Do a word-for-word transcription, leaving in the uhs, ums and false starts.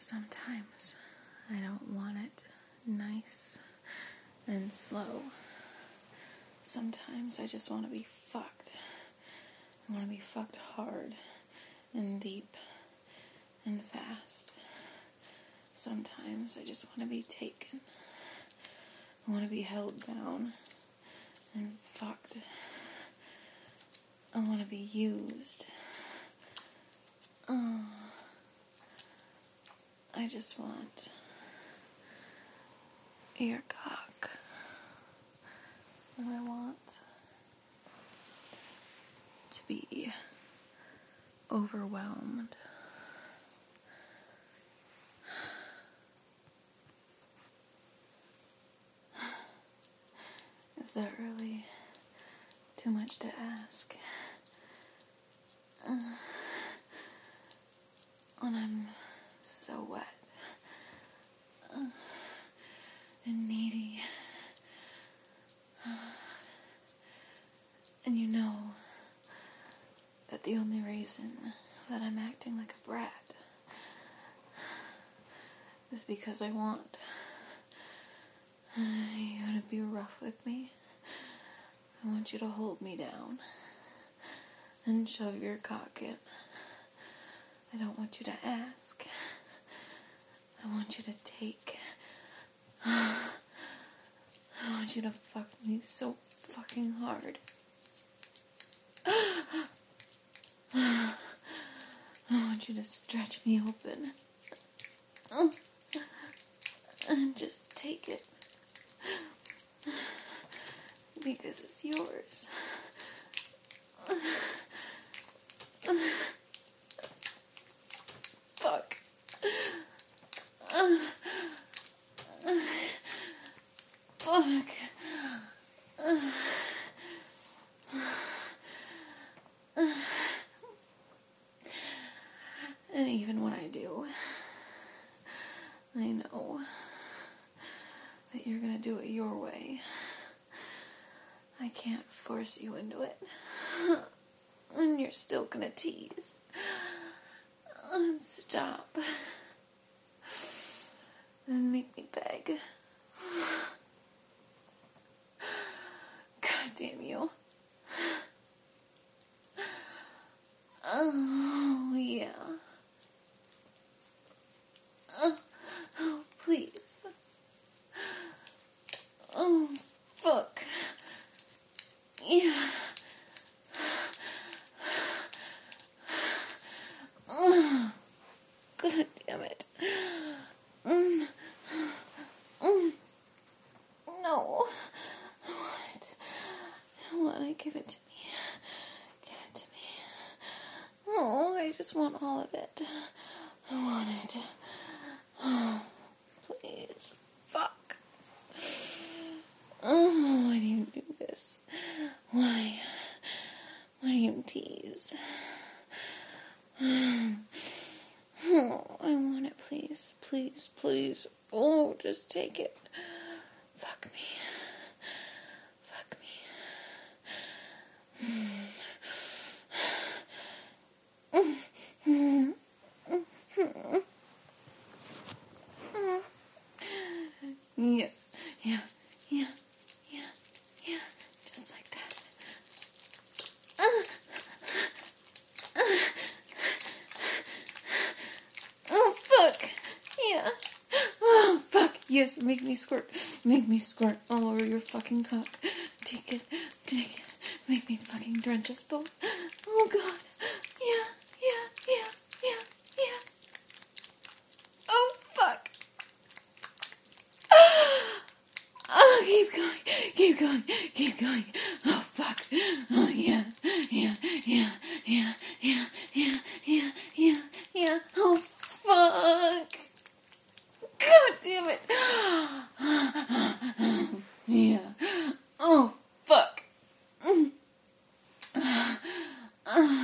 Sometimes I don't want it nice and slow. Sometimes I just want to be fucked. I want to be fucked hard and deep and fast. Sometimes I just want to be taken. I want to be held down and fucked. I want to be used. Oh, I just want your cock. And I want to be overwhelmed. Is that really too much to ask? Uh, when I'm so wet uh, and needy, uh, and you know that the only reason that I'm acting like a brat is because I want you to be rough with me. I want you to hold me down and shove your cock in. I don't want you to ask. I want you to take. I want you to fuck me so fucking hard. I want you to stretch me open. And just take it. Because it's yours. Fuck. Fuck. And even when I do, I know that you're gonna do it your way. I can't force you into it. And you're still gonna tease. And stop. And make me beg. God damn you. Oh, yeah. Oh, oh please. Oh, fuck. Yeah. Oh, God damn it. Mm. Mm. No. I want it. I want it. Give it to me. Give it to me. Oh, I just want all of it. I want it. Oh, please. Fuck. Oh, why do you do this? Why? Why do you tease? Oh, I want it, please. Please, please. Oh, just take it. Fuck me. Fuck me. Yes. Yeah. Yeah. Yeah. Yeah. Just like that. Uh. Oh, fuck. Yeah. Oh, fuck. Yes, make me squirt. Make me squirt all over your fucking cock. Take it. Take it. Make me fucking drench us both. Oh, God. Yeah. Yeah. Yeah. Yeah. Yeah. Oh, fuck. Oh, keep going. Keep going. Keep going. Oh, fuck. Oh, yeah. Yeah. Yeah. Yeah. Yeah. Yeah. Yeah. Yeah. Yeah. Oh, fuck. God damn it. Yeah. Oh, fuck.